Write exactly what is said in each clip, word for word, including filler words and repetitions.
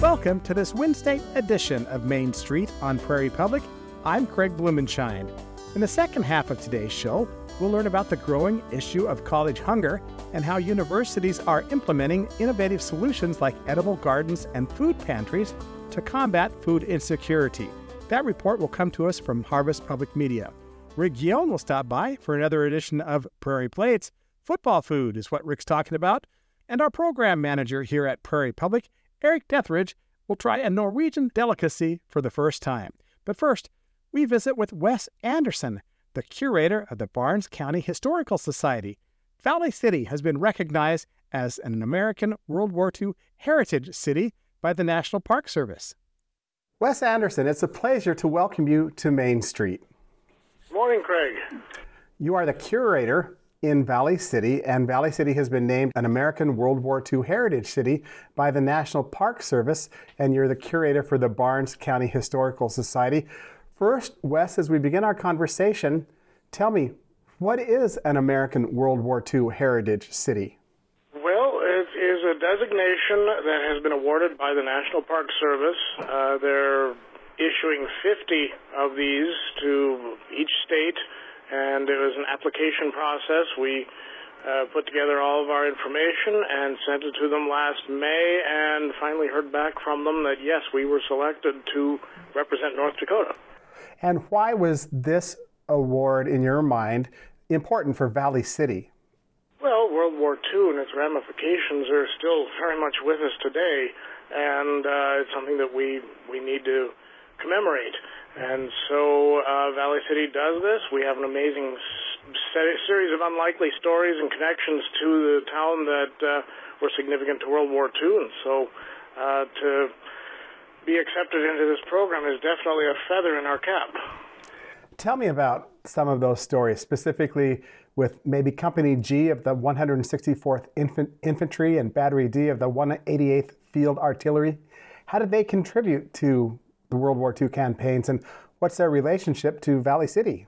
Welcome to this Wednesday edition of Main Street on Prairie Public. I'm Craig Blumenschein. In the second half of today's show, we'll learn about the growing issue of college hunger and how universities are implementing innovative solutions like edible gardens and food pantries to combat food insecurity. That report will come to us from Harvest Public Media. Rick Guillaume will stop by for another edition of Prairie Plates. Football food is what Rick's talking about. And our program manager here at Prairie Public, Eric Deathridge, will try a Norwegian delicacy for the first time. But first, we visit with Wes Anderson, the curator of the Barnes County Historical Society. Valley City has been recognized as an American World War Two Heritage City by the National Park Service. Wes Anderson, it's a pleasure to welcome you to Main Street. Morning, Craig. You are the curator in Valley City, and Valley City has been named an American World War Two Heritage City by the National Park Service, and you're the curator for the Barnes County Historical Society. First, Wes, as we begin our conversation, tell me, what is an American World War Two Heritage City? Well, it is a designation that has been awarded by the National Park Service. Uh, they're issuing fifty of these to each state, and it was an application process. We uh, put together all of our information and sent it to them last May, and finally heard back from them that, yes, we were selected to represent North Dakota. And why was this award, in your mind, important for Valley City? Well, World War Two and its ramifications are still very much with us today, and uh, it's something that we, we need to commemorate. And so uh, Valley City does this. We have an amazing s- series of unlikely stories and connections to the town that uh, were significant to World War Two, and so uh, to be accepted into this program is definitely a feather in our cap. Tell me about some of those stories, specifically with maybe Company G of the one hundred sixty-fourth Infant- Infantry and Battery D of the one hundred eighty-eighth Field Artillery. How did they contribute to the World War Two campaigns, and what's their relationship to Valley City?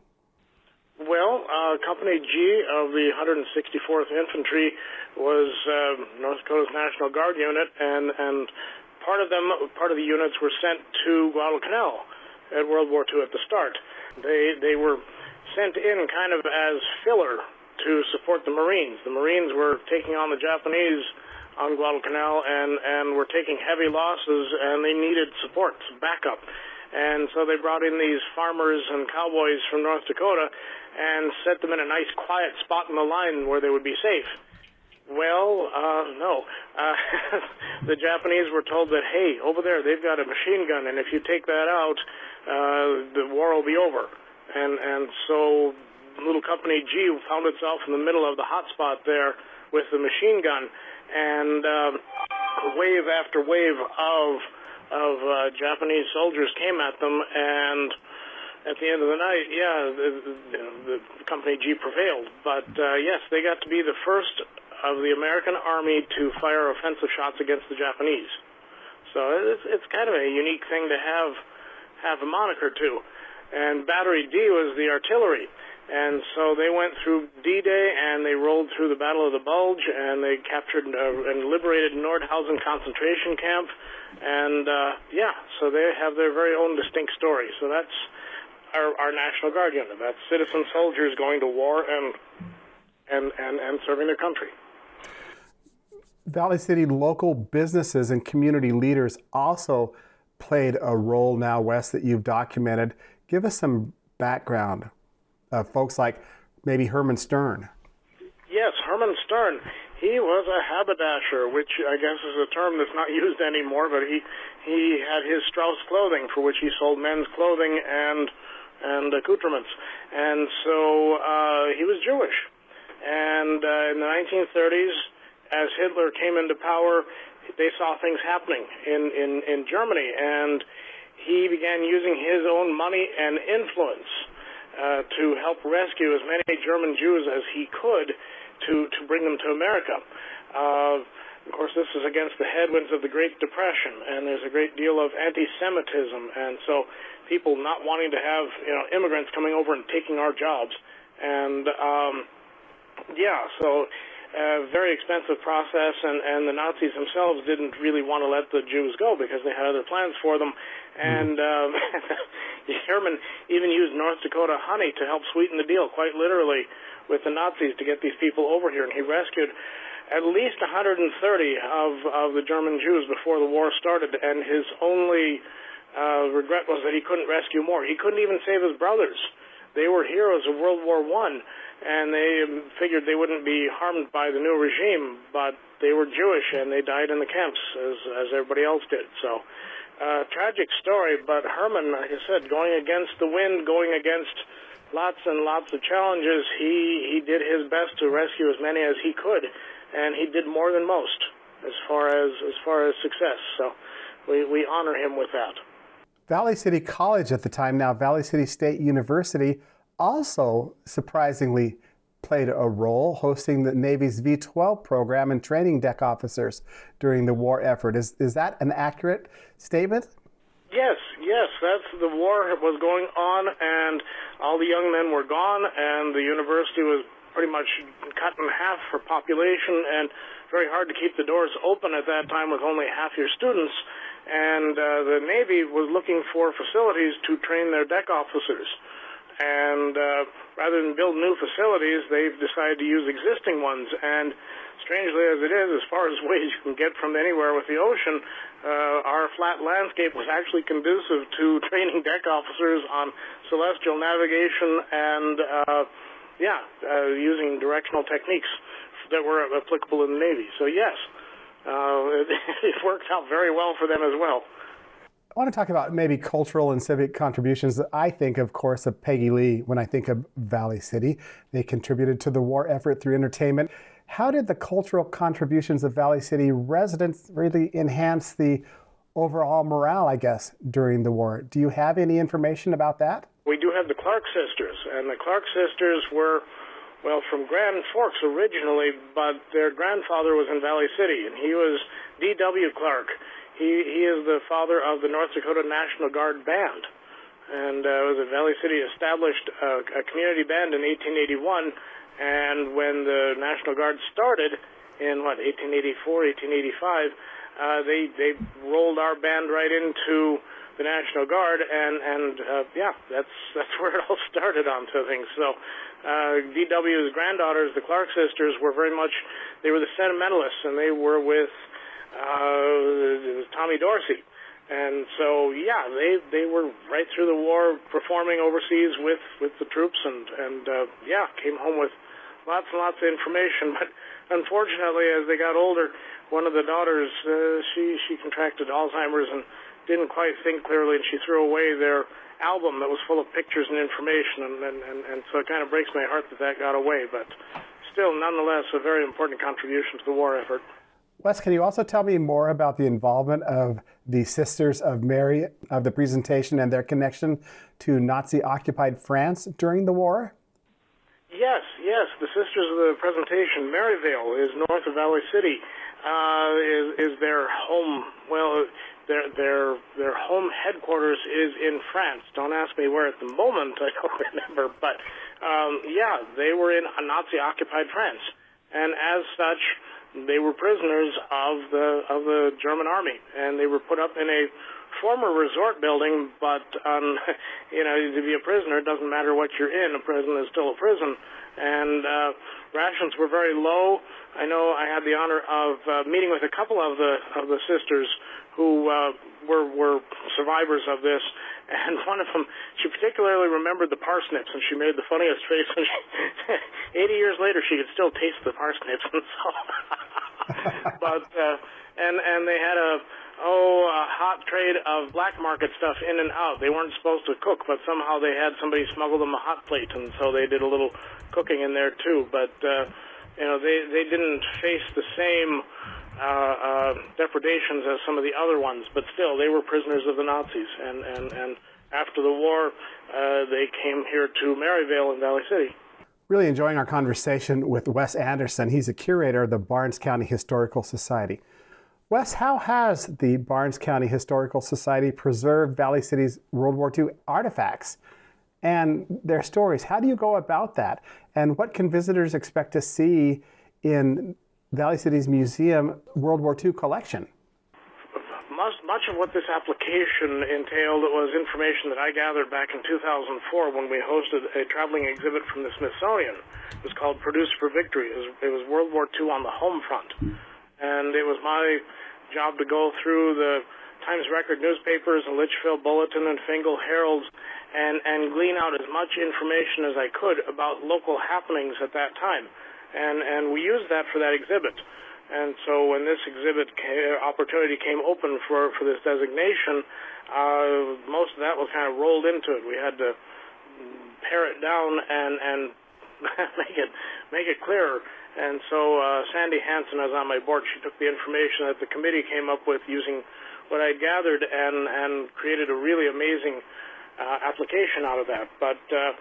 Well, uh, Company G of the one hundred sixty-fourth Infantry was uh, North Dakota's National Guard unit, and, and part of them, part of the units were sent to Guadalcanal at World War Two at the start. They they were sent in kind of as filler to support the Marines. The Marines were taking on the Japanese on Guadalcanal, and, and were taking heavy losses, and they needed support, backup. And so they brought in these farmers and cowboys from North Dakota and set them in a nice quiet spot in the line where they would be safe. Well, uh, no. Uh, the Japanese were told that, hey, over there they've got a machine gun, and if you take that out, uh, the war will be over. And, and so little Company G found itself in the middle of the hot spot there with the machine gun, and uh, wave after wave of of uh, Japanese soldiers came at them, and at the end of the night, yeah, the, the, the Company G prevailed. But uh, yes, they got to be the first of the American Army to fire offensive shots against the Japanese. So it's, it's kind of a unique thing to have have a moniker to. And Battery D was the artillery. And so they went through D-Day, and they rolled through the Battle of the Bulge, and they captured uh, and liberated Nordhausen concentration camp. And, uh, yeah, so they have their very own distinct story. So that's our, our National Guard unit. That's citizen soldiers going to war and, and, and, and serving their country. Valley City local businesses and community leaders also played a role now, Wes, that you've documented. Give us some background. Uh, folks like maybe Herman Stern. Yes, Herman Stern. He was a haberdasher, which I guess is a term that's not used anymore, but he he had his Strauss clothing, for which he sold men's clothing and and accoutrements. And so uh, he was Jewish. And uh, in the nineteen thirties, as Hitler came into power, they saw things happening in, in, in Germany, and he began using his own money and influence Uh, to help rescue as many German Jews as he could to, to bring them to America. Uh, of course, this is against the headwinds of the Great Depression, and there's a great deal of anti-Semitism, and so people not wanting to have you know immigrants coming over and taking our jobs. And, um, yeah, so a very expensive process, and, and the Nazis themselves didn't really want to let the Jews go because they had other plans for them. And um, Herman even used North Dakota honey to help sweeten the deal, quite literally, with the Nazis to get these people over here. And he rescued at least one hundred thirty of, of the German Jews before the war started, and his only uh, regret was that he couldn't rescue more. He couldn't even save his brothers. They were heroes of World War One, and they figured they wouldn't be harmed by the new regime, but they were Jewish, and they died in the camps, as, as everybody else did. So, uh, tragic story, but Herman, like I said, going against the wind, going against lots and lots of challenges, he, he did his best to rescue as many as he could, and he did more than most as far as, as far as success. So we, we honor him with that. Valley City College at the time, now Valley City State University, also surprisingly played a role hosting the Navy's V twelve program and training deck officers during the war effort. Is is that an accurate statement? Yes, yes. That's the war was going on, and all the young men were gone, and the university was pretty much cut in half for population, and very hard to keep the doors open at that time with only half your students. And uh, the Navy was looking for facilities to train their deck officers. And uh, rather than build new facilities, they've decided to use existing ones. And strangely as it is, as far as ways you can get from anywhere with the ocean, uh, our flat landscape was actually conducive to training deck officers on celestial navigation and, uh, yeah, uh, using directional techniques that were applicable in the Navy. So yes, uh, it, it worked out very well for them as well. I want to talk about maybe cultural and civic contributions. I think, of course, of Peggy Lee when I think of Valley City. They contributed to the war effort through entertainment. How did the cultural contributions of Valley City residents really enhance the overall morale, I guess, during the war? Do you have any information about that? We do have the Clark sisters, and the Clark sisters were, well, from Grand Forks originally, but their grandfather was in Valley City, and he was D W Clark. He, he is the father of the North Dakota National Guard Band, and uh, was at Valley City established a, a community band in eighteen eighty-one, and when the National Guard started in, what, eighteen eighty-four, eighteen eighty-five, uh, they, they rolled our band right into the National Guard, and, and uh, yeah, that's that's where it all started onto things. So uh, D W's granddaughters, the Clark sisters, were very much, they were the sentimentalists, and they were with Uh, Tommy Dorsey. And so, yeah, they they were right through the war performing overseas with, with the troops, and, and uh, yeah, came home with lots and lots of information. But unfortunately, as they got older, one of the daughters, uh, she, she contracted Alzheimer's and didn't quite think clearly, and she threw away their album that was full of pictures and information, and, and, and, and so it kind of breaks my heart that that got away. But still, nonetheless, a very important contribution to the war effort. Wes, can you also tell me more about the involvement of the Sisters of Mary of the presentation and their connection to Nazi-occupied France during the war? Yes, yes. The Sisters of the presentation, Maryvale is north of Valley City, uh, is, is their home. Well, their their their home headquarters is in France. Don't ask me where at the moment. I don't remember, but um, yeah, they were in a Nazi-occupied France, and as such, they were prisoners of the of the German army, and they were put up in a former resort building. But um, you know, to be a prisoner, it doesn't matter what you're in. A prison is still a prison, and uh, rations were very low. I know I had the honor of uh, meeting with a couple of the of the sisters who uh, were were survivors of this. And one of them, she particularly remembered the parsnips, and she made the funniest face. And she, eighty years later, she could still taste the parsnips. And so, but uh, and and they had a oh a hot trade of black market stuff in and out. They weren't supposed to cook, but somehow they had somebody smuggle them a hot plate, and so they did a little cooking in there too. But uh, you know, they they didn't face the same Uh, uh, depredations as some of the other ones, but still, they were prisoners of the Nazis, and, and, and after the war, uh, they came here to Maryvale in Valley City. Really enjoying our conversation with Wes Anderson. He's a curator of the Barnes County Historical Society. Wes, how has the Barnes County Historical Society preserved Valley City's World War Two artifacts and their stories? How do you go about that? And what can visitors expect to see in Valley City's museum World War Two collection. Much, much of what this application entailed was information that I gathered back in two thousand four when we hosted a traveling exhibit from the Smithsonian. It was called Produce for Victory. It was, it was World War Two on the home front. And it was my job to go through the Times Record newspapers, the Litchfield Bulletin, and Fingal Heralds, and, and glean out as much information as I could about local happenings at that time. And, and we used that for that exhibit. And so when this exhibit came, opportunity came open for, for this designation, uh, most of that was kind of rolled into it. We had to pare it down and, and make it make it clearer. And so uh, Sandy Hansen was on my board. She took the information that the committee came up with using what I gathered and, and created a really amazing uh, application out of that. But uh,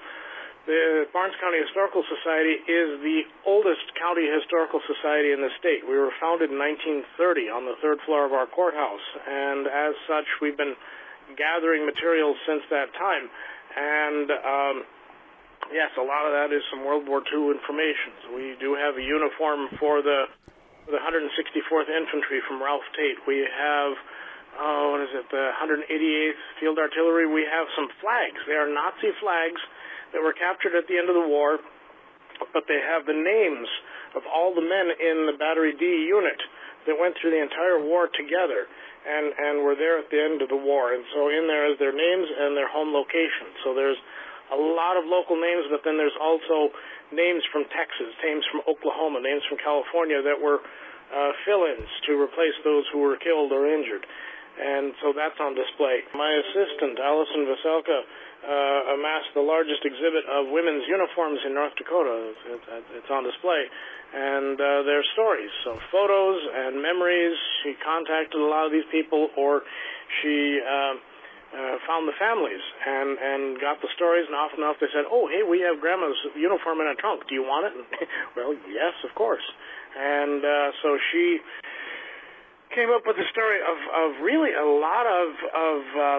the Barnes County Historical Society is the oldest county historical society in the state. We were founded in nineteen thirty on the third floor of our courthouse, and as such, we've been gathering materials since that time. And um, yes, a lot of that is some World War Two information. So we do have a uniform for the, for the one hundred sixty-fourth Infantry from Ralph Tate. We have, oh, what is it, the one hundred eighty-eighth Field Artillery. We have some flags. They are Nazi flags that were captured at the end of the war, but they have the names of all the men in the Battery D unit that went through the entire war together and, and were there at the end of the war. And so in there is their names and their home location. So there's a lot of local names, but then there's also names from Texas, names from Oklahoma, names from California that were uh, fill-ins to replace those who were killed or injured. And so that's on display. My assistant, Allison Veselka, uh, amassed the largest exhibit of women's uniforms in North Dakota. It's, it's, it's on display. And uh, their stories, so photos and memories. She contacted a lot of these people, or she uh, uh, found the families and, and got the stories, and often enough they said, oh, hey, we have Grandma's uniform in a trunk. Do you want it? Well, yes, of course. And uh, so she came up with the story of, of really a lot of, of uh,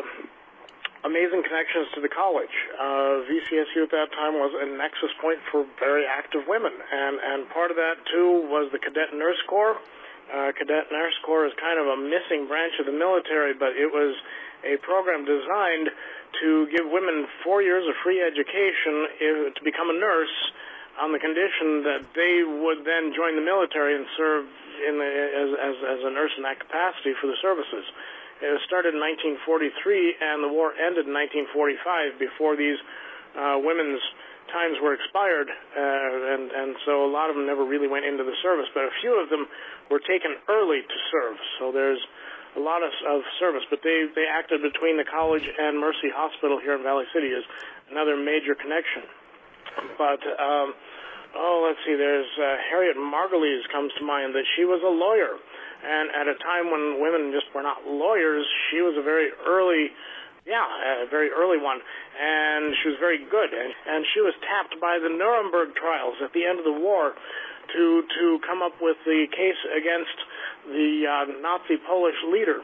amazing connections to the college. Uh, V C S U at that time was a nexus point for very active women, and, and part of that, too, was the Cadet Nurse Corps. Uh, Cadet Nurse Corps is kind of a missing branch of the military, but it was a program designed to give women four years of free education if, to become a nurse on the condition that they would then join the military and serve in the, as, as, as a nurse in that capacity for the services. It was started in nineteen forty-three, and the war ended in nineteen forty-five before these uh, women's times were expired, uh, and, and so a lot of them never really went into the service, but a few of them were taken early to serve, so there's a lot of, of service, but they, they acted between the college and Mercy Hospital here in Valley City as another major connection. But, um, oh, let's see, there's uh, Harriet Margulies comes to mind, that she was a lawyer. And at a time when women just were not lawyers, she was a very early, yeah, a very early one. And she was very good. And, and she was tapped by the Nuremberg trials at the end of the war to, to come up with the case against the uh, Nazi Polish leader.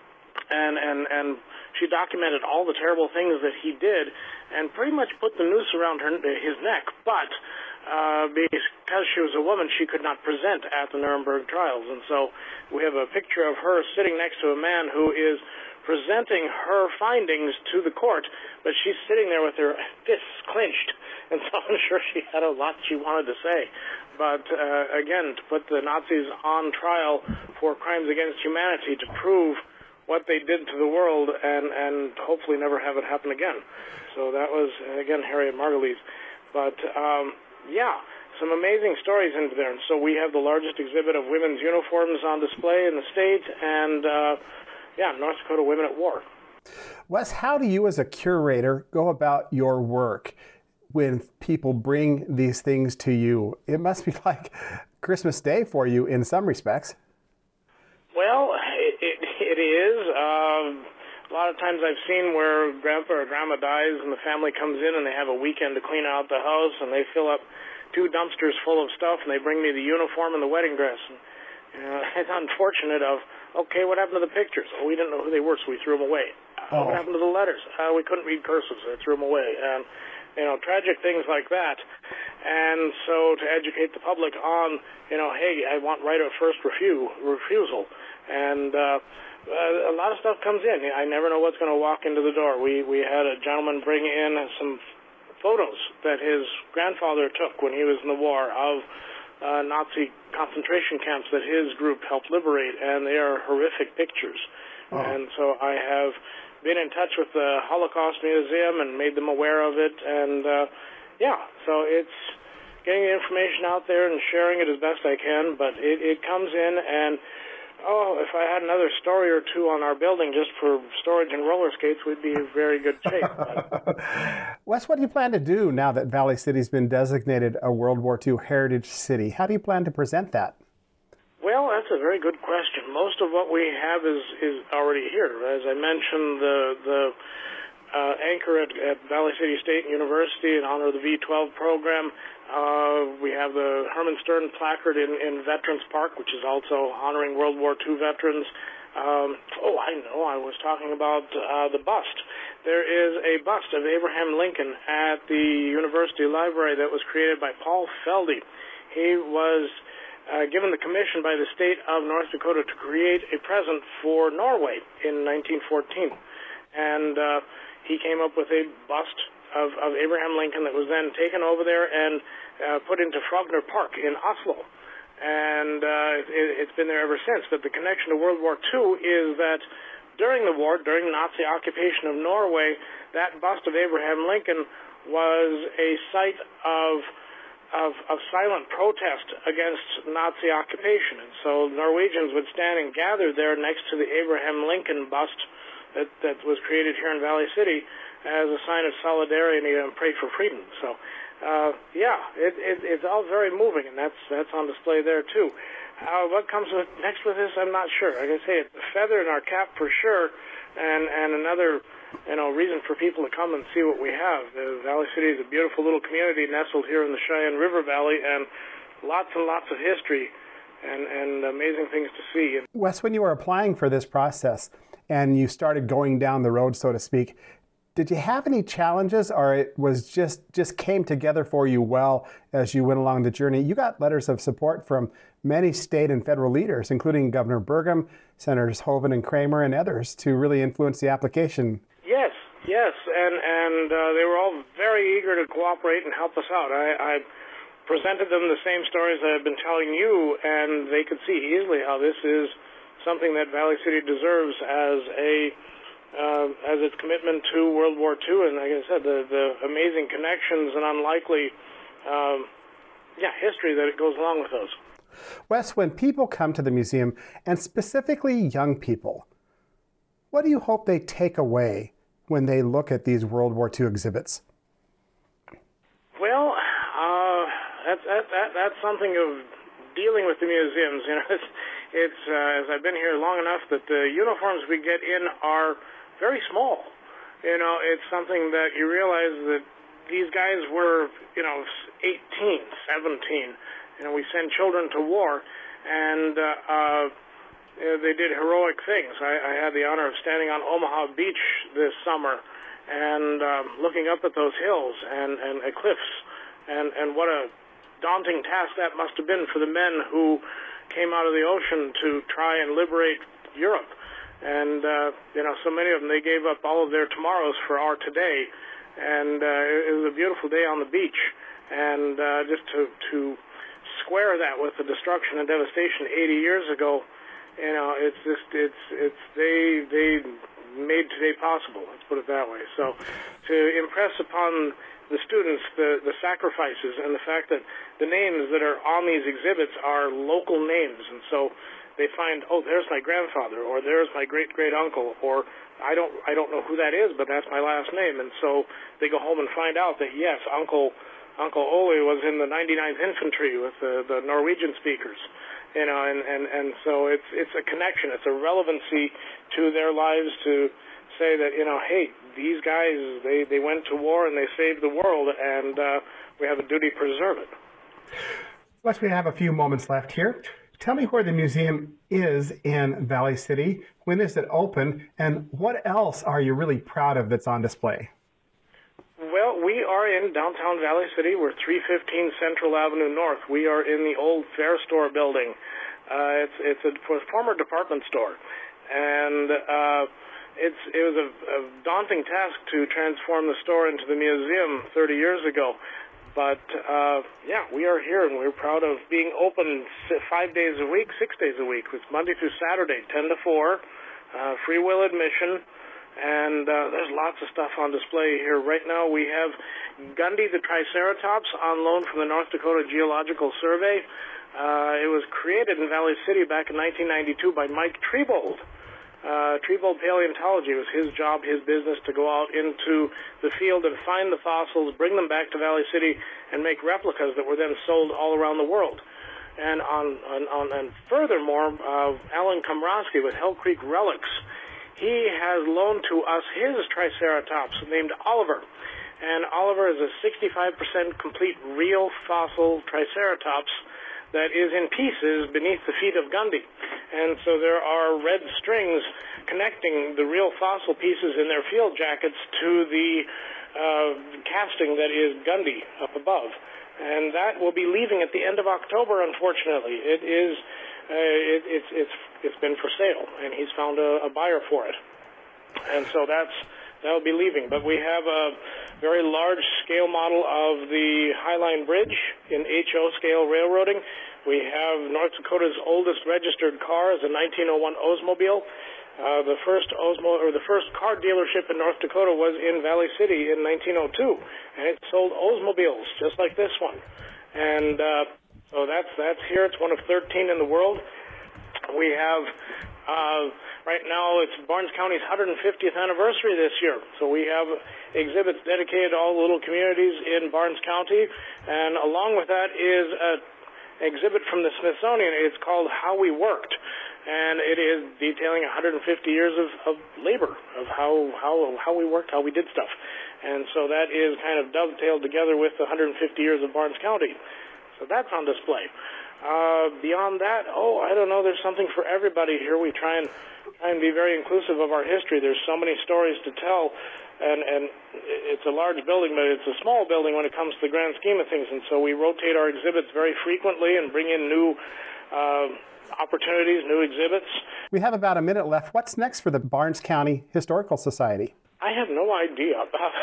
And, and, and she documented all the terrible things that he did and pretty much put the noose around her, his neck. But uh, because she was a woman, she could not present at the Nuremberg trials. And so we have a picture of her sitting next to a man who is presenting her findings to the court, but she's sitting there with her fists clenched. And so I'm sure she had a lot she wanted to say. But uh, again, to put the Nazis on trial for crimes against humanity, to prove what they did to the world and, and hopefully never have it happen again. So that was, again, Harriet Margulies. But, um, yeah, some amazing stories into there. And so we have the largest exhibit of women's uniforms on display in the state, and, uh, yeah, North Dakota Women at War. Wes, how do you as a curator go about your work when people bring these things to you? It must be like Christmas Day for you in some respects. Well, it, it, it is. Um, a lot of times I've seen where grandpa or grandma dies and the family comes in and they have a weekend to clean out the house, and they fill up two dumpsters full of stuff, and they bring me the uniform and the wedding dress. And, you know, it's unfortunate of, okay, what happened to the pictures? Oh, we didn't know who they were, so we threw them away. Oh. What happened to the letters? Uh, we couldn't read cursive, so they threw them away. And, you know, tragic things like that. And so to educate the public on, you know, hey, I want right of first refu- refusal. And uh, a lot of stuff comes in. I never know what's going to walk into the door. We, we had a gentleman bring in some photos that his grandfather took when he was in the war of uh, Nazi concentration camps that his group helped liberate, and they are horrific pictures. Oh. And so I have been in touch with the Holocaust Museum and made them aware of it, and uh, yeah, so it's getting the information out there and sharing it as best I can, but it, it comes in, and oh, if I had another story or two on our building just for storage and roller skates, we'd be in very good shape. Wes, what do you plan to do now that Valley City's been designated a World War Two heritage city? How do you plan to present that? Well, that's a very good question. Most of what we have is, is already here. As I mentioned, the the uh, anchor at, at Valley City State University in honor of the V twelve program. Uh, we have the Herman Stern placard in, in Veterans Park, which is also honoring World War Two veterans. Um, oh, I know, I was talking about uh, the bust. There is a bust of Abraham Lincoln at the University Library that was created by Paul Feldy. He was uh, given the commission by the state of North Dakota to create a present for Norway in nineteen fourteen. And uh, he came up with a bust of, of Abraham Lincoln that was then taken over there and uh, put into Frogner Park in Oslo. And uh, it, it's been there ever since. But the connection to World War Two is that during the war, during Nazi occupation of Norway, that bust of Abraham Lincoln was a site of Of, of silent protest against Nazi occupation. And so Norwegians would stand and gather there next to the Abraham Lincoln bust that, that was created here in Valley City as a sign of solidarity and pray for freedom. So, uh, yeah, it, it, it's all very moving, and that's that's on display there, too. Uh, what comes with, next with this, I'm not sure. Like I say, it's a feather in our cap for sure, and, and another you know, reason for people to come and see what we have. The Valley City is a beautiful little community nestled here in the Cheyenne River Valley, and lots and lots of history and, and amazing things to see. Wes, when you were applying for this process and you started going down the road, so to speak, did you have any challenges, or it was just, just came together for you well as you went along the journey? You got letters of support from many state and federal leaders, including Governor Burgum, Senators Hoeven and Kramer, and others, to really influence the application. Yes, yes, and and uh, they were all very eager to cooperate and help us out. I, I presented them the same stories that I've been telling you, and they could see easily how this is something that Valley City deserves as a uh, as its commitment to World War Two, and like I said, the the amazing connections and unlikely um, yeah history that it goes along with those. Wes, when people come to the museum, and specifically young people, what do you hope they take away when they look at these World War Two exhibits? Well, uh, that's that, that, that's something of dealing with the museums. You know, it's, it's uh, as I've been here long enough that the uniforms we get in are very small. You know, it's something that you realize that these guys were, you know, eighteen, seventeen. You know, we send children to war, and uh, uh, they did heroic things. I, I had the honor of standing on Omaha Beach this summer and um, looking up at those hills and, and uh, cliffs, and, and what a daunting task that must have been for the men who came out of the ocean to try and liberate Europe. And, uh, you know, so many of them, they gave up all of their tomorrows for our today. And uh, it was a beautiful day on the beach. And uh, just to, to square that with the destruction and devastation eighty years ago, you know, it's just, it's, it's, they, they made today possible, let's put it that way. So to impress upon the students the, the sacrifices and the fact that the names that are on these exhibits are local names, and so they find, oh, there's my grandfather, or there's my great-great-uncle, or I don't, I don't know who that is, but that's my last name, and so they go home and find out that, yes, Uncle, Uncle Ole was in the ninety-ninth Infantry with the, the Norwegian speakers. You know, and, and, and so it's it's a connection, it's a relevancy to their lives to say that, you know, hey, these guys, they, they went to war and they saved the world, and uh, we have a duty to preserve it. Let's we have a few moments left here. Tell me where the museum is in Valley City, when is it open, and what else are you really proud of that's on display? Well, we are in downtown Valley City. We're three fifteen Central Avenue North. We are in the old Fair Store building. Uh, it's it's a former department store, and uh, it's it was a, a daunting task to transform the store into the museum thirty years ago. But uh, yeah, we are here, and we're proud of being open five days a week, six days a week. It's Monday through Saturday, ten to four, uh, free will admission. And uh, there's lots of stuff on display here. Right now we have Gundy the Triceratops on loan from the North Dakota Geological Survey. Uh, it was created in Valley City back in nineteen ninety-two by Mike Trebold. Uh, Trebold Paleontology. It was his job, his business, to go out into the field and find the fossils, bring them back to Valley City, and make replicas that were then sold all around the world. And on, on, on and furthermore, uh, Alan Komrosky with Hell Creek Relics, he has loaned to us his Triceratops named Oliver. And Oliver is a sixty-five percent complete real fossil Triceratops that is in pieces beneath the feet of Gundy. And so there are red strings connecting the real fossil pieces in their field jackets to the uh, casting that is Gundy up above. And that will be leaving at the end of October, unfortunately. It is... Uh, it, it's it's it's been for sale, and he's found a, a buyer for it, and so that's that will be leaving. But we have a very large scale model of the Highline Bridge in H O scale railroading. We have North Dakota's oldest registered car is a nineteen oh one Oldsmobile. Uh, the first Oldsmo or the first car dealership in North Dakota was in Valley City in nineteen oh two, and it sold Oldsmobiles just like this one, and. Uh, So that's that's here. It's one of thirteen in the world. We have, uh, right now, it's Barnes County's one hundred fiftieth anniversary this year. So we have exhibits dedicated to all the little communities in Barnes County. And along with that is an exhibit from the Smithsonian. It's called How We Worked. And it is detailing one hundred fifty years of, of labor, of how, how, how we worked, how we did stuff. And so that is kind of dovetailed together with the one hundred fifty years of Barnes County. So that's on display. Uh, beyond that, oh, I don't know, there's something for everybody here. We try and try and be very inclusive of our history. There's so many stories to tell, and, and it's a large building, but it's a small building when it comes to the grand scheme of things. And so we rotate our exhibits very frequently and bring in new uh, opportunities, new exhibits. We have about a minute left. What's next for the Barnes County Historical Society? I have no idea.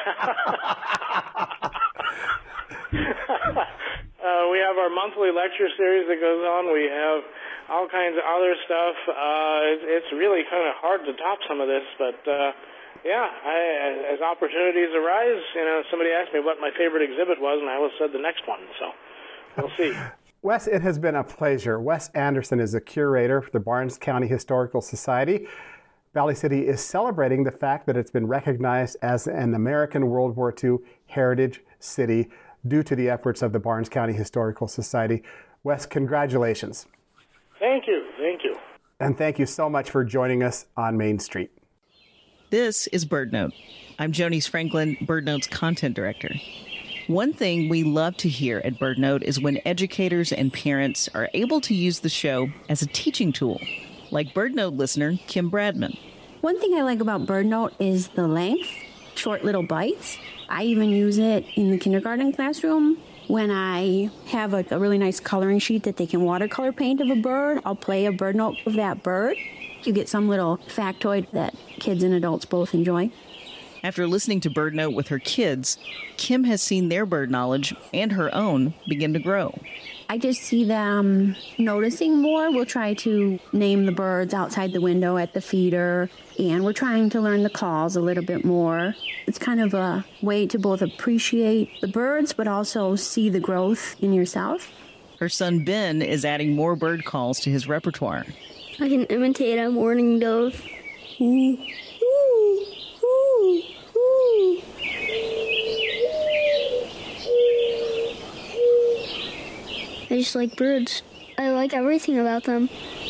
Uh, we have our monthly lecture series that goes on. We have all kinds of other stuff. Uh, it, it's really kind of hard to top some of this, but uh, yeah, I, as opportunities arise, you know, somebody asked me what my favorite exhibit was, and I always said the next one, so we'll see. Wes, it has been a pleasure. Wes Anderson is the curator for the Barnes County Historical Society. Valley City is celebrating the fact that it's been recognized as an American World War Two heritage city due to the efforts of the Barnes County Historical Society. Wes, congratulations. Thank you. Thank you. And thank you so much for joining us on Main Street. This is BirdNote. I'm Jonice Franklin, BirdNote's content director. One thing we love to hear at BirdNote is when educators and parents are able to use the show as a teaching tool, like BirdNote listener Kim Bradman. One thing I like about BirdNote is the length, short little bites. I even use it in the kindergarten classroom when I have a, a really nice coloring sheet that they can watercolor paint of a bird. I'll play a bird note of that bird. You get some little factoid that kids and adults both enjoy. After listening to BirdNote with her kids, Kim has seen their bird knowledge and her own begin to grow. I just see them noticing more. We'll try to name the birds outside the window at the feeder, and we're trying to learn the calls a little bit more. It's kind of a way to both appreciate the birds, but also see the growth in yourself. Her son Ben is adding more bird calls to his repertoire. I can imitate a mourning dove. Ooh, ooh, ooh, ooh. I just like birds. I like everything about them.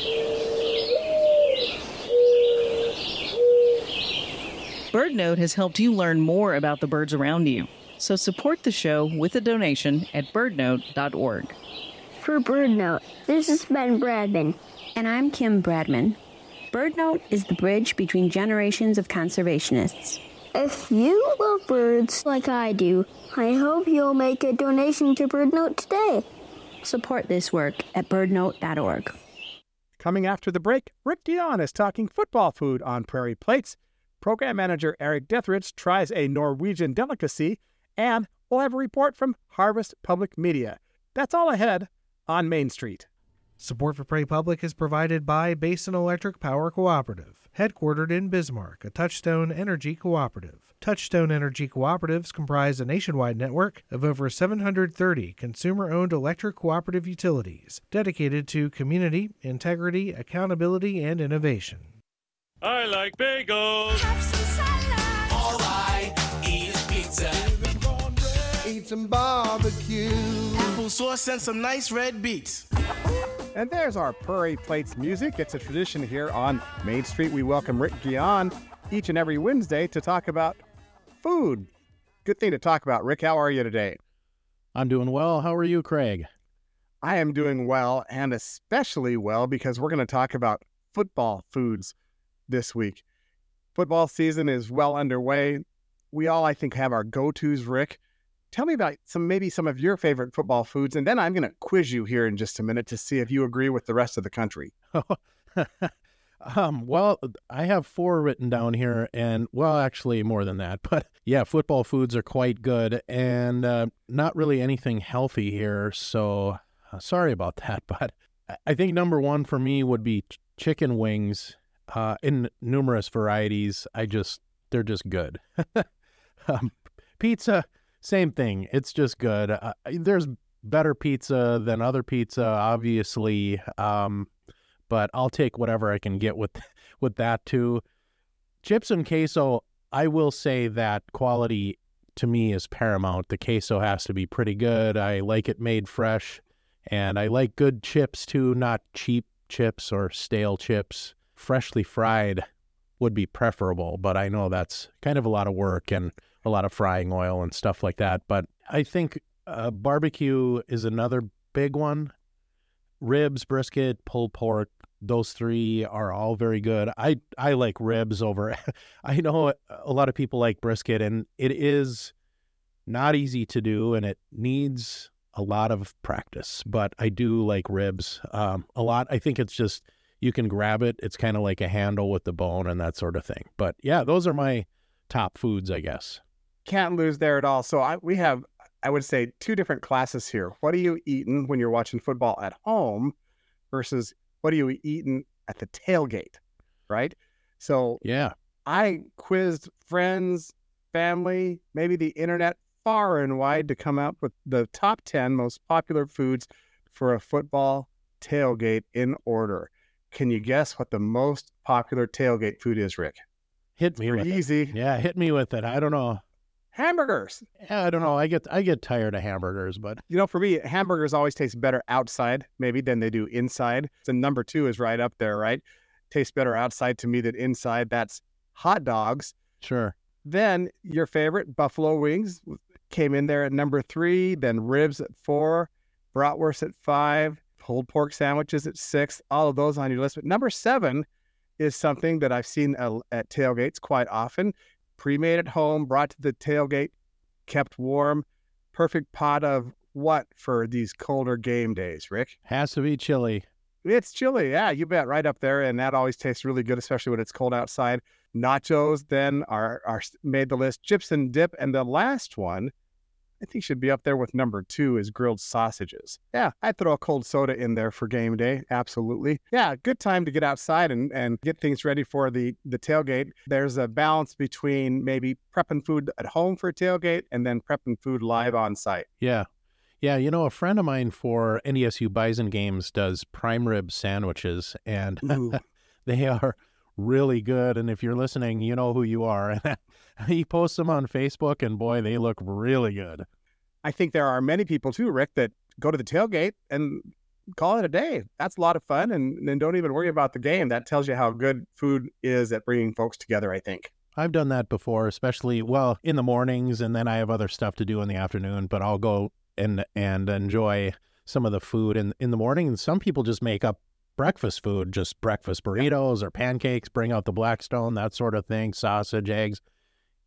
BirdNote has helped you learn more about the birds around you. So support the show with a donation at bird note dot org. For BirdNote, this is Ben Bradman. And I'm Kim Bradman. BirdNote is the bridge between generations of conservationists. If you love birds like I do, I hope you'll make a donation to BirdNote today. Support this work at bird note dot org. Coming after the break, Rick Dion is talking football food on Prairie Plates. Program manager Eric Detheritz tries a Norwegian delicacy, and we'll have a report from Harvest Public Media. That's all ahead on Main Street. Support for Prairie Public is provided by Basin Electric Power Cooperative, headquartered in Bismarck, a Touchstone Energy cooperative. Touchstone Energy cooperatives comprise a nationwide network of over seven hundred thirty consumer-owned electric cooperative utilities dedicated to community, integrity, accountability, and innovation. I like bagels. Have some salad. All I eat is pizza. Eat some barbecue. Applesauce and some nice red beets. And there's our Prairie Plates music. It's a tradition here on Main Street. We welcome Rick Dion each and every Wednesday to talk about food. Good thing to talk about. Rick, how are you today? I'm doing well. How are you, Craig? I am doing well, and especially well because we're going to talk about football foods this week. Football season is well underway. We all, I think, have our go-tos, Rick. Tell me about some, maybe some of your favorite football foods, and then I'm going to quiz you here in just a minute to see if you agree with the rest of the country. um, well, I have four written down here, and, well, actually more than that. But, yeah, football foods are quite good, and uh, not really anything healthy here, so uh, sorry about that. But I think number one for me would be ch- chicken wings uh, in numerous varieties. I just, they're just good. um, pizza... Same thing. It's just good. Uh, there's better pizza than other pizza, obviously, um, but I'll take whatever I can get with with that too. Chips and queso, I will say that quality to me is paramount. The queso has to be pretty good. I like it made fresh, and I like good chips too, not cheap chips or stale chips. Freshly fried would be preferable, but I know that's kind of a lot of work and a lot of frying oil and stuff like that. But I think uh, barbecue is another big one. Ribs, brisket, pulled pork, those three are all very good. I, I like ribs over, I know a lot of people like brisket, and it is not easy to do, and it needs a lot of practice, but I do like ribs um, a lot. I think it's just, you can grab it. It's kind of like a handle with the bone and that sort of thing. But yeah, those are my top foods, I guess. Can't lose there at all. So I, we have, I would say, two different classes here. What are you eating when you're watching football at home versus what are you eating at the tailgate, right? So yeah, I quizzed friends, family, maybe the internet far and wide to come up with the top ten most popular foods for a football tailgate in order. Can you guess what the most popular tailgate food is, Rick? Hit me with easy. It. Yeah, hit me with it. I don't know. Hamburgers. Yeah, I don't know. I get I get tired of hamburgers, but you know, for me, hamburgers always taste better outside, maybe than they do inside. So number two is right up there, right? Tastes better outside to me than inside. That's hot dogs. Sure. Then your favorite, buffalo wings, came in there at number three. Then ribs at four, bratwurst at five, pulled pork sandwiches at six. All of those on your list. But number seven is something that I've seen at tailgates quite often. Pre-made at home, brought to the tailgate, kept warm. Perfect pot of what for these colder game days, Rick? Has to be chili. It's chili, yeah, you bet, right up there. And that always tastes really good, especially when it's cold outside. Nachos then are, are made the list. Chips and dip. And the last one, I think should be up there with number two, is grilled sausages. Yeah, I'd throw a cold soda in there for game day. Absolutely. Yeah, good time to get outside and, and get things ready for the, the tailgate. There's a balance between maybe prepping food at home for a tailgate and then prepping food live on site. Yeah. Yeah, you know, a friend of mine for N D S U Bison games does prime rib sandwiches, and they are really good. And if you're listening, you know who you are. He posts them on Facebook, and boy, they look really good. I think there are many people too, Rick, that go to the tailgate and call it a day. That's a lot of fun, and then don't even worry about the game. That tells you how good food is at bringing folks together, I think. I've done that before, especially, well, in the mornings, and then I have other stuff to do in the afternoon, but I'll go and and enjoy some of the food in, in the morning. And some people just make up breakfast food, just breakfast burritos or pancakes, bring out the Blackstone, that sort of thing, sausage, eggs.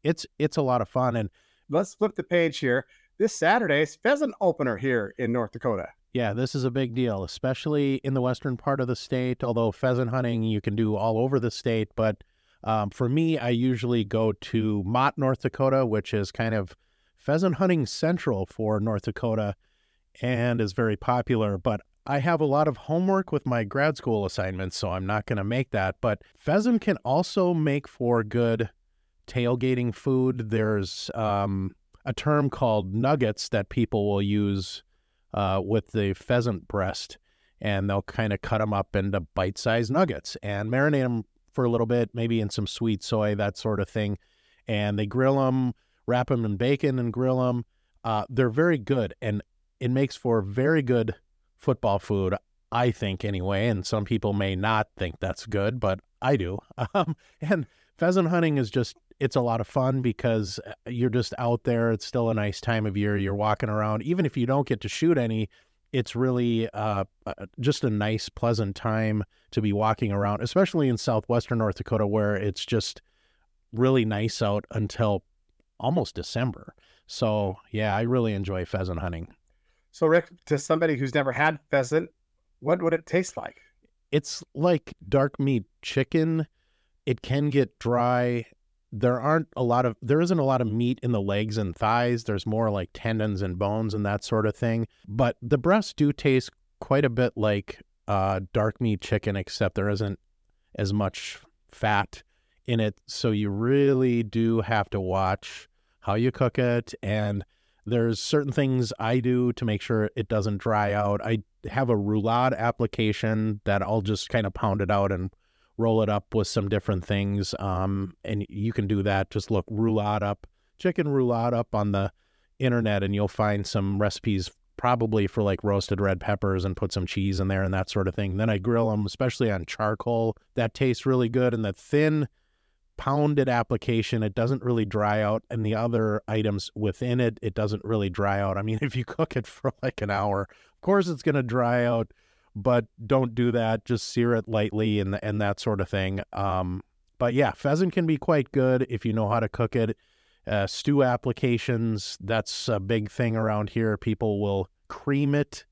it's it's a lot of fun. And let's flip the page here. This Saturday's pheasant opener here in North Dakota. Yeah, this is a big deal, especially in the western part of the state, although pheasant hunting you can do all over the state. But um, for me, I usually go to Mott, North Dakota, which is kind of pheasant hunting central for North Dakota and is very popular. But I have a lot of homework with my grad school assignments, so I'm not going to make that. But pheasant can also make for good tailgating food. There's um, a term called nuggets that people will use uh, with the pheasant breast, and they'll kind of cut them up into bite-sized nuggets and marinate them for a little bit, maybe in some sweet soy, that sort of thing. And they grill them, wrap them in bacon and grill them. Uh, they're very good, and it makes for very good football food, I think, anyway. And some people may not think that's good, but I do. Um, and pheasant hunting is just, it's a lot of fun because you're just out there. It's still a nice time of year. You're walking around. Even if you don't get to shoot any, it's really uh, just a nice, pleasant time to be walking around, especially in southwestern North Dakota, where it's just really nice out until almost December. So, yeah, I really enjoy pheasant hunting. So, Rick, to somebody who's never had pheasant, what would it taste like? It's like dark meat chicken. It can get dry. There aren't a lot of, there isn't a lot of meat in the legs and thighs. There's more like tendons and bones and that sort of thing. But the breasts do taste quite a bit like uh, dark meat chicken, except there isn't as much fat in it. So you really do have to watch how you cook it. And there's certain things I do to make sure it doesn't dry out. I have a roulade application that I'll just kind of pound it out and roll it up with some different things. Um, and you can do that. Just look roulade up, chicken roulade up on the internet, and you'll find some recipes probably for like roasted red peppers and put some cheese in there and that sort of thing. Then I grill them, especially on charcoal. That tastes really good. And the thin pounded application, it doesn't really dry out. And the other items within it, it doesn't really dry out. I mean, if you cook it for like an hour, of course it's going to dry out, but don't do that. Just sear it lightly and and that sort of thing. Um, but yeah, pheasant can be quite good if you know how to cook it. Uh, stew applications, that's a big thing around here. People will cream it.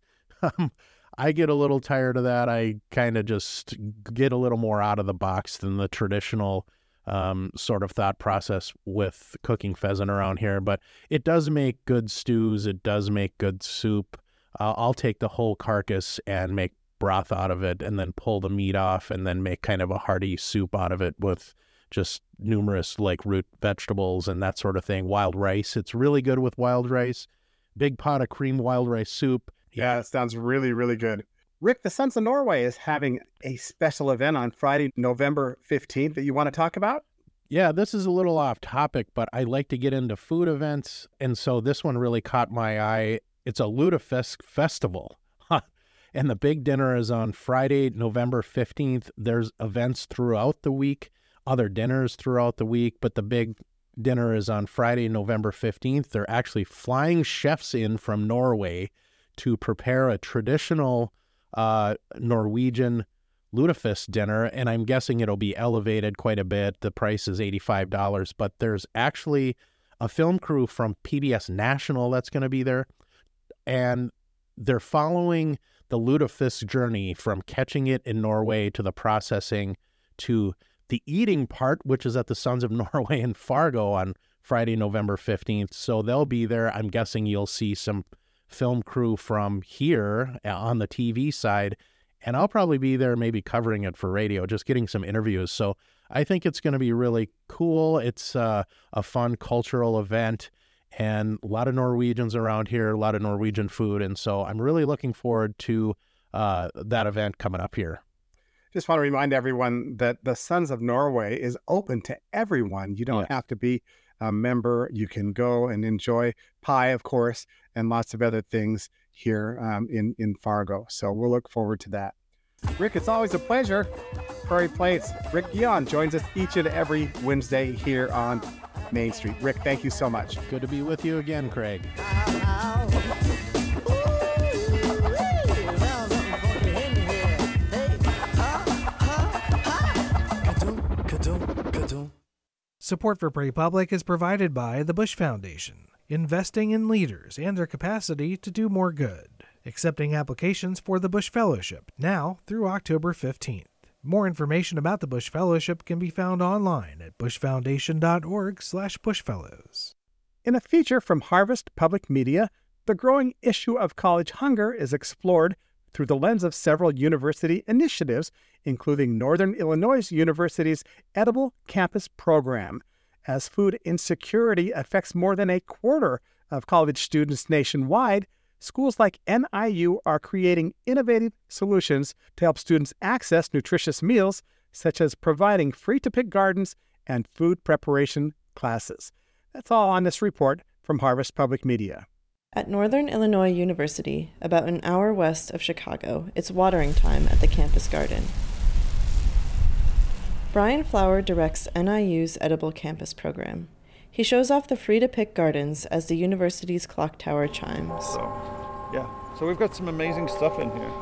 I get a little tired of that. I kind of just get a little more out of the box than the traditional um, sort of thought process with cooking pheasant around here. But it does make good stews. It does make good soup. Uh, I'll take the whole carcass and make broth out of it and then pull the meat off and then make kind of a hearty soup out of it with just numerous like root vegetables and that sort of thing. Wild rice. It's really good with wild rice. Big pot of cream wild rice soup. Yeah, it sounds really, really good. Rick, the Sons of Norway is having a special event on Friday, November fifteenth that you want to talk about? Yeah, this is a little off topic, but I like to get into food events. And so this one really caught my eye. It's a lutefisk festival, and the big dinner is on Friday, November fifteenth. There's events throughout the week, other dinners throughout the week, but the big dinner is on Friday, November fifteenth. They're actually flying chefs in from Norway to prepare a traditional uh, Norwegian lutefisk dinner, and I'm guessing it'll be elevated quite a bit. The price is eighty-five dollars, but there's actually a film crew from P B S National that's going to be there. And they're following the lutefisk journey from catching it in Norway to the processing to the eating part, which is at the Sons of Norway in Fargo on Friday, November fifteenth. So they'll be there. I'm guessing you'll see some film crew from here on the T V side, and I'll probably be there maybe covering it for radio, just getting some interviews. So I think it's going to be really cool. It's uh, a fun cultural event. And a lot of Norwegians around here, a lot of Norwegian food. And so I'm really looking forward to uh, that event coming up here. Just want to remind everyone that the Sons of Norway is open to everyone. You don't yeah. have to be a member. You can go and enjoy pie, of course, and lots of other things here um, in, in Fargo. So we'll look forward to that. Rick, it's always a pleasure. Prairie Plains. Rick Guion joins us each and every Wednesday here on Main Street. Rick, thank you so much. Good to be with you again, Craig. Support for Prairie Public is provided by the Bush Foundation, investing in leaders and their capacity to do more good. Accepting applications for the Bush Fellowship now through October fifteenth. More information about the Bush Fellowship can be found online at bushfoundation.org slash bushfellows. In a feature from Harvest Public Media, the growing issue of college hunger is explored through the lens of several university initiatives, including Northern Illinois University's Edible Campus program. As food insecurity affects more than a quarter of college students nationwide, schools like N I U are creating innovative solutions to help students access nutritious meals, such as providing free-to-pick gardens and food preparation classes. That's all on this report from Harvest Public Media. At Northern Illinois University, about an hour west of Chicago, it's watering time at the campus garden. Brian Flower directs N I U's Edible Campus program. He shows off the free-to-pick gardens as the university's clock tower chimes. So, yeah, so we've got some amazing stuff in here.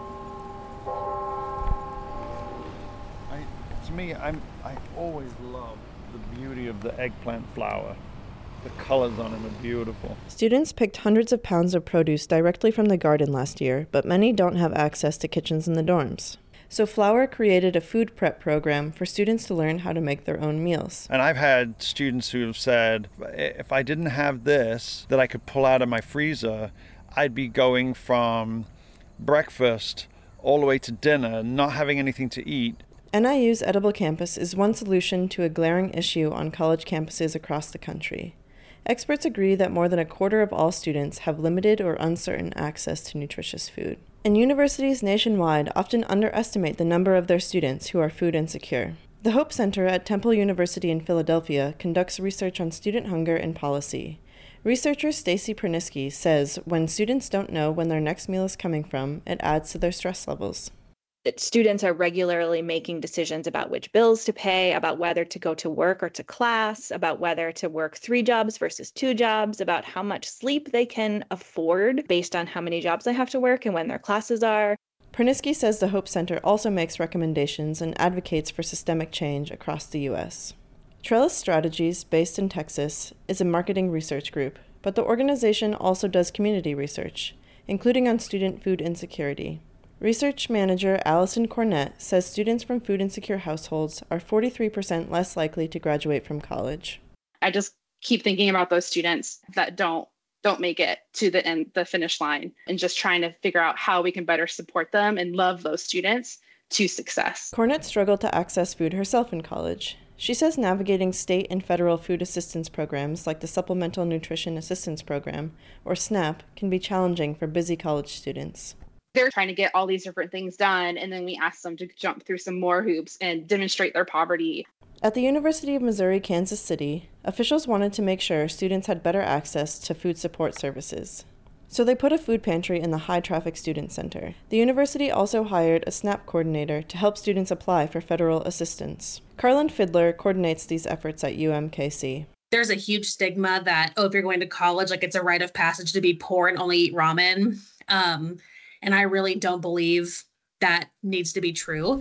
I, to me, I'm, I always love the beauty of the eggplant flower. The colors on them are beautiful. Students picked hundreds of pounds of produce directly from the garden last year, but many don't have access to kitchens in the dorms. So Flower created a food prep program for students to learn how to make their own meals. And I've had students who have said, if I didn't have this that I could pull out of my freezer, I'd be going from breakfast all the way to dinner, not having anything to eat. N I U's Edible Campus is one solution to a glaring issue on college campuses across the country. Experts agree that more than a quarter of all students have limited or uncertain access to nutritious food. And universities nationwide often underestimate the number of their students who are food insecure. The Hope Center at Temple University in Philadelphia conducts research on student hunger and policy. Researcher Stacy Pernisky says when students don't know when their next meal is coming from, it adds to their stress levels. That students are regularly making decisions about which bills to pay, about whether to go to work or to class, about whether to work three jobs versus two jobs, about how much sleep they can afford based on how many jobs they have to work and when their classes are. Pernisky says the Hope Center also makes recommendations and advocates for systemic change across the U S. Trellis Strategies, based in Texas, is a marketing research group, but the organization also does community research, including on student food insecurity. Research manager Allison Cornett says students from food insecure households are forty-three percent less likely to graduate from college. I just keep thinking about those students that don't don't make it to the end, the finish line, and just trying to figure out how we can better support them and love those students to success. Cornett struggled to access food herself in college. She says navigating state and federal food assistance programs like the Supplemental Nutrition Assistance Program, or SNAP, can be challenging for busy college students. They're trying to get all these different things done, and then we ask them to jump through some more hoops and demonstrate their poverty. At the University of Missouri-Kansas City, officials wanted to make sure students had better access to food support services. So they put a food pantry in the high-traffic student center. The university also hired a SNAP coordinator to help students apply for federal assistance. Carlin Fiddler coordinates these efforts at U M K C. There's a huge stigma that, oh, if you're going to college, like it's a rite of passage to be poor and only eat ramen. Um, And I really don't believe that needs to be true.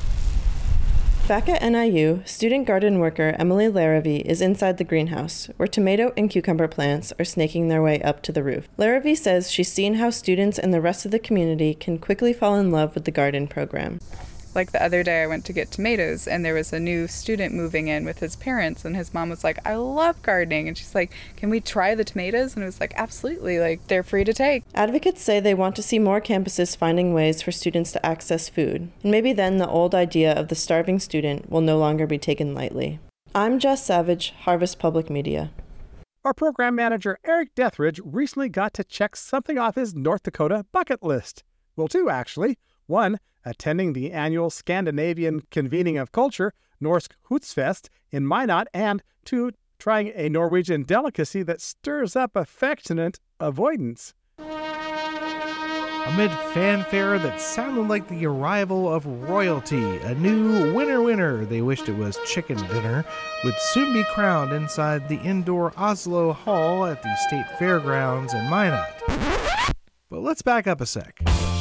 Back at N I U, student garden worker Emily Larrabee is inside the greenhouse, where tomato and cucumber plants are snaking their way up to the roof. Larrabee says she's seen how students and the rest of the community can quickly fall in love with the garden program. Like the other day I went to get tomatoes and there was a new student moving in with his parents and his mom was like, I love gardening. And she's like, can we try the tomatoes? And it was like, absolutely, like they're free to take. Advocates say they want to see more campuses finding ways for students to access food. And maybe then the old idea of the starving student will no longer be taken lightly. I'm Jess Savage, Harvest Public Media. Our program manager, Eric Deathridge, recently got to check something off his North Dakota bucket list. Well, two, actually. One, attending the annual Scandinavian Convening of Culture, Norsk Husfest, in Minot, and two, trying a Norwegian delicacy that stirs up affectionate avoidance. Amid fanfare that sounded like the arrival of royalty, a new winner winner, they wished it was chicken dinner, would soon be crowned inside the indoor Oslo Hall at the State Fairgrounds in Minot. But let's back up a sec.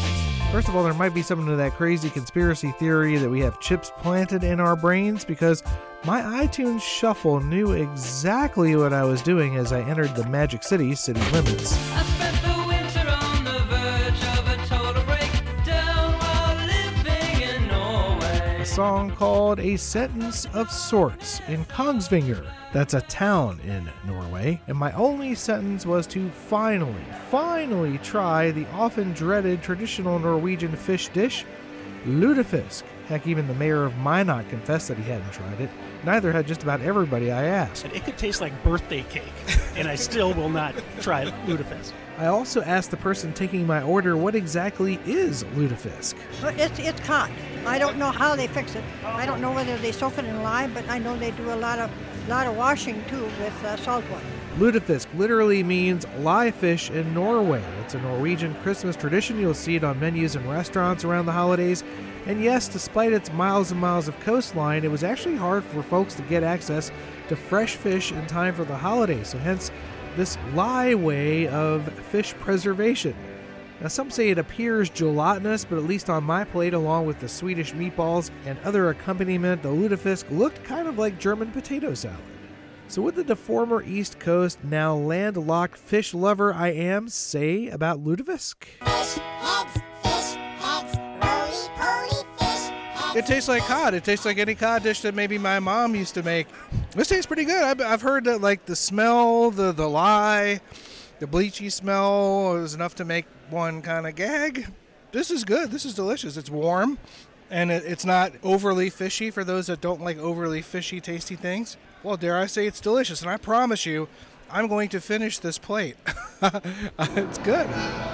First of all, there might be something to that crazy conspiracy theory that we have chips planted in our brains, because my iTunes Shuffle knew exactly what I was doing as I entered the Magic City city limits. I spent the winter on the verge of a total breakdown while living in Norway. A song called A Sentence of Sorts in Kongsvinger. That's a town in Norway. And my only sentence was to finally, finally try the often dreaded traditional Norwegian fish dish, lutefisk. Heck, even the mayor of Minot confessed that he hadn't tried it. Neither had just about everybody I asked. It could taste like birthday cake, and I still will not try lutefisk. I also asked the person taking my order what exactly is lutefisk. It's, it's cod. I don't know how they fix it. I don't know whether they soak it in lime, but I know they do a lot of lot of washing too with uh, salt water. Lutefisk literally means live fish in Norway. It's a Norwegian Christmas tradition. You'll see it on menus in restaurants around the holidays. And yes, despite its miles and miles of coastline, it was actually hard for folks to get access to fresh fish in time for the holidays. So hence this lie way of fish preservation. Now, some say it appears gelatinous, but at least on my plate, along with the Swedish meatballs and other accompaniment, the lutefisk looked kind of like German potato salad. So what did the former East Coast, now landlocked fish lover I am say about lutefisk? Fish heads, fish heads, roly-poly fish heads. It tastes like cod. It tastes like any cod dish that maybe my mom used to make. This tastes pretty good. I've, I've heard that like the smell, the, the lye, the bleachy smell is enough to make one kind of gag. This is good. This is delicious. It's warm, and it, it's not overly fishy for those that don't like overly fishy, tasty things. Well, dare I say it's delicious, and I promise you, I'm going to finish this plate. It's good.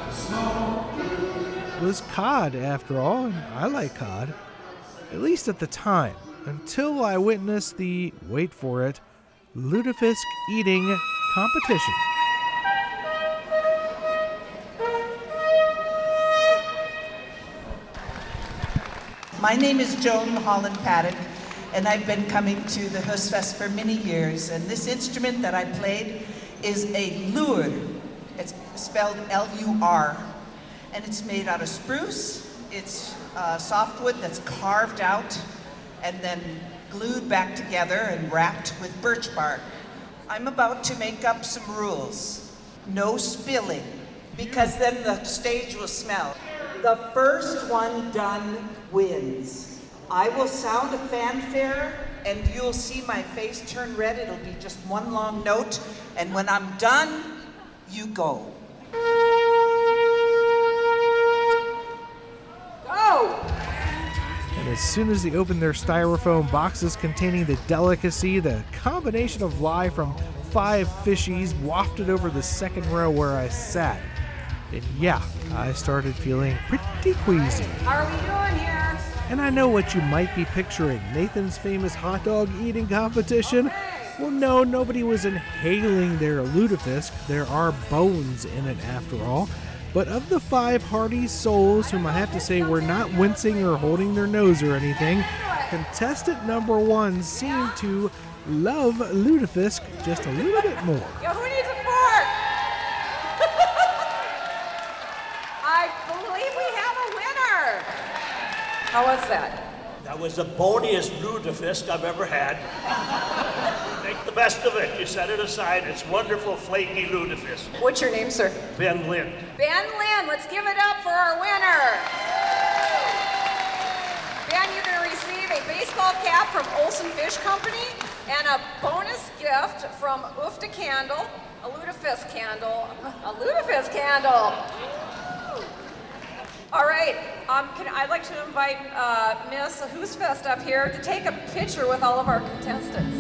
It was cod, after all, and I like cod, at least at the time, until I witnessed the, wait for it, lutefisk eating competition. My name is Joan Holland Paddock, and I've been coming to the Husfest for many years. And this instrument that I played is a lur. It's spelled L U R. And it's made out of spruce. It's uh, softwood that's carved out and then glued back together and wrapped with birch bark. I'm about to make up some rules. No spilling, because then the stage will smell. The first one done wins. I will sound a fanfare, and you'll see my face turn red. It'll be just one long note, and when I'm done, you go. Go! And as soon as they opened their styrofoam boxes containing the delicacy, the combination of lye from five fishies wafted over the second row where I sat. And yeah, I started feeling pretty queasy. How are we doing here? And I know what you might be picturing. Nathan's famous hot dog eating competition? Well, no, nobody was inhaling their lutefisk. There are bones in it after all. But of the five hardy souls, whom I have to say were not wincing or holding their nose or anything, contestant number one seemed to love lutefisk just a little bit more. Yo, who needs a fork? I believe we have a winner. How was that? That was the boniest lutefisk I've ever had. Make the best of it. You set it aside. It's wonderful, flaky lutefisk. What's your name, sir? Ben Lind. Ben Lind, let's give it up for our winner. Ben, you're going to receive a baseball cap from Olson Fish Company and a bonus gift from Ufta Candle, a lutefisk candle, a lutefisk candle. All right, um, can, I'd like to invite uh, Miss Husfest up here to take a picture with all of our contestants.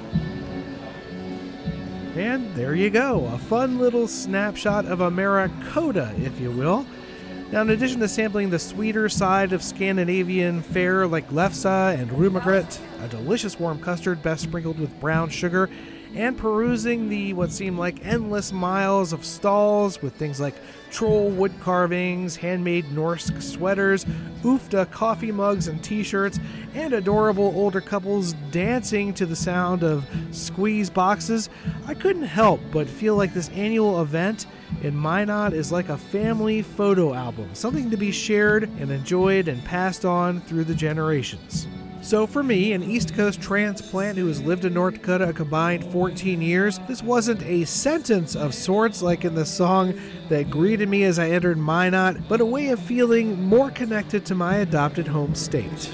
And there you go, a fun little snapshot of Americoda, if you will. Now, in addition to sampling the sweeter side of Scandinavian fare like lefse and rumagret, a delicious warm custard best sprinkled with brown sugar, and perusing the what seemed like endless miles of stalls with things like troll wood carvings, handmade Norse sweaters, Ufta coffee mugs and t-shirts, and adorable older couples dancing to the sound of squeeze boxes, I couldn't help but feel like this annual event in Minot is like a family photo album, something to be shared and enjoyed and passed on through the generations. So for me, an East Coast transplant who has lived in North Dakota a combined fourteen years, this wasn't a sentence of sorts like in the song that greeted me as I entered Minot, but a way of feeling more connected to my adopted home state.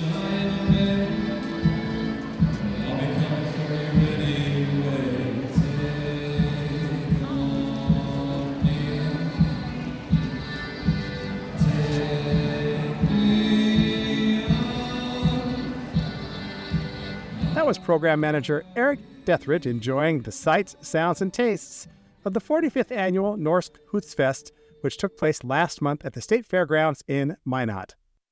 That was program manager Eric Dethridge enjoying the sights, sounds, and tastes of the forty-fifth annual Norsk Husfest, which took place last month at the State Fairgrounds in Minot.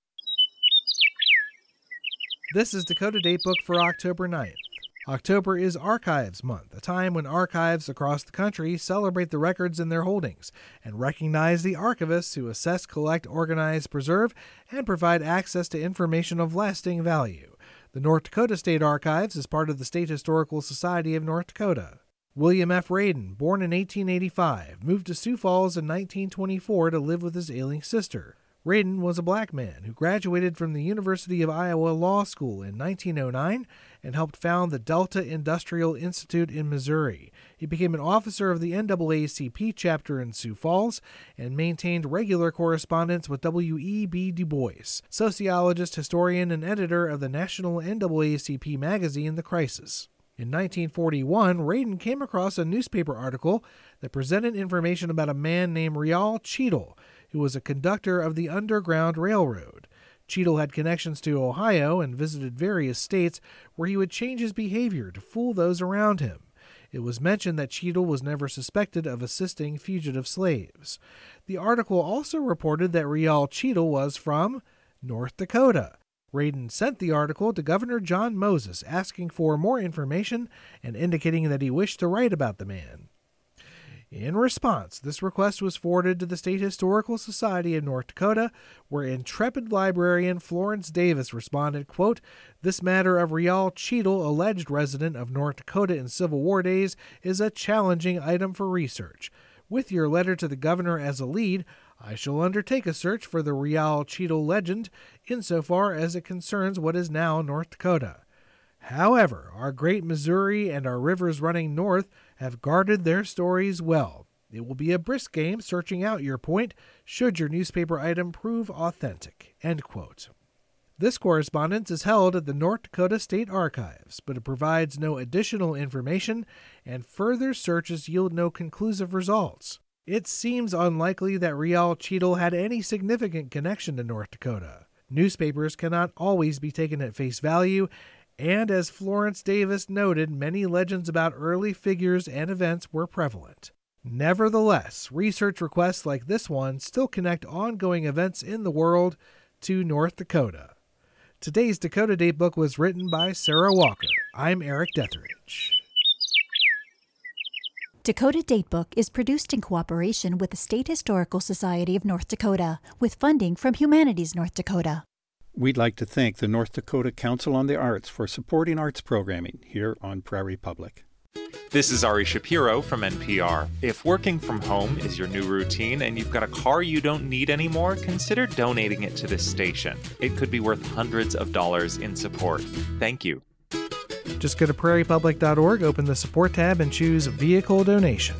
This is Dakota Datebook for October ninth. October is Archives Month, a time when archives across the country celebrate the records in their holdings and recognize the archivists who assess, collect, organize, preserve, and provide access to information of lasting value. The North Dakota State Archives is part of the State Historical Society of North Dakota. William F. Radin, born in eighteen eighty-five, moved to Sioux Falls in nineteen twenty-four to live with his ailing sister. Radin was a black man who graduated from the University of Iowa Law School in nineteen oh nine and helped found the Delta Industrial Institute in Missouri. He became an officer of the N double A C P chapter in Sioux Falls and maintained regular correspondence with W E B Du Bois, sociologist, historian, and editor of the national N double A C P magazine The Crisis. In nineteen forty-one, Radin came across a newspaper article that presented information about a man named Rial Cheadle, who was a conductor of the Underground Railroad. Cheadle had connections to Ohio and visited various states where he would change his behavior to fool those around him. It was mentioned that Cheadle was never suspected of assisting fugitive slaves. The article also reported that Rial Cheadle was from North Dakota. Radin sent the article to Governor John Moses asking for more information and indicating that he wished to write about the man. In response, this request was forwarded to the State Historical Society of North Dakota, where intrepid librarian Florence Davis responded, quote, "This matter of Rial Cheadle, alleged resident of North Dakota in Civil War days, is a challenging item for research. With your letter to the governor as a lead, I shall undertake a search for the Rial Cheadle legend insofar as it concerns what is now North Dakota. However, our great Missouri and our rivers running north have guarded their stories well. It will be a brisk game searching out your point, should your newspaper item prove authentic." End quote. This correspondence is held at the North Dakota State Archives, but it provides no additional information, and further searches yield no conclusive results. It seems unlikely that Rial Cheadle had any significant connection to North Dakota. Newspapers cannot always be taken at face value, and as Florence Davis noted, many legends about early figures and events were prevalent. Nevertheless, research requests like this one still connect ongoing events in the world to North Dakota. Today's Dakota Datebook was written by Sarah Walker. I'm Eric Dethridge. Dakota Datebook is produced in cooperation with the State Historical Society of North Dakota, with funding from Humanities North Dakota. We'd like to thank the North Dakota Council on the Arts for supporting arts programming here on Prairie Public. This is Ari Shapiro from N P R. If working from home is your new routine and you've got a car you don't need anymore, consider donating it to this station. It could be worth hundreds of dollars in support. Thank you. Just go to prairie public dot org, open the support tab, and choose Vehicle Donation.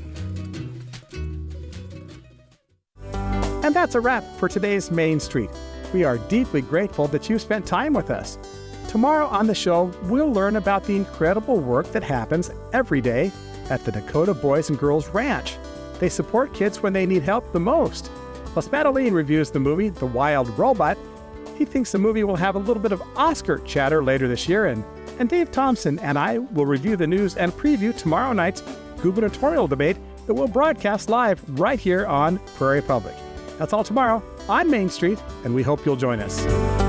And that's a wrap for today's Main Street. We are deeply grateful that you spent time with us. Tomorrow on the show, we'll learn about the incredible work that happens every day at the Dakota Boys and Girls Ranch. They support kids when they need help the most. Plus, Madeline reviews the movie The Wild Robot. He thinks the movie will have a little bit of Oscar chatter later this year, and, and Dave Thompson and I will review the news and preview tomorrow night's gubernatorial debate that we'll broadcast live right here on Prairie Public. That's all tomorrow on Main Street, and we hope you'll join us.